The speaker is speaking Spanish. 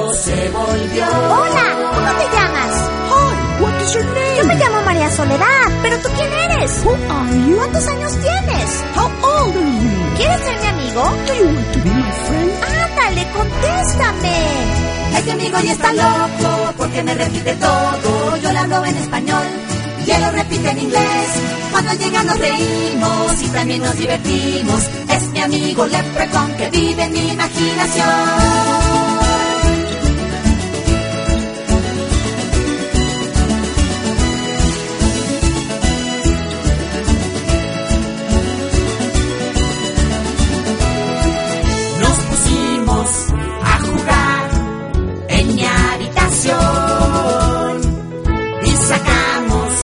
loco se volvió. Hola, ¿cómo te llamas? Hi, what is your name? Yo me llamo María Soledad, pero ¿tú quién eres? Who are you? ¿Cuántos años tienes? How old are you? ¿Quieres ser mi amigo? Do you want to be my friend? Ándale, contéstame. Este amigo ya está loco porque me repite todo. Yo le hablo en español y él lo repite en inglés. Cuando llega nos reímos y también nos divertimos. Es mi amigo Leprechaun que vive en mi imaginación.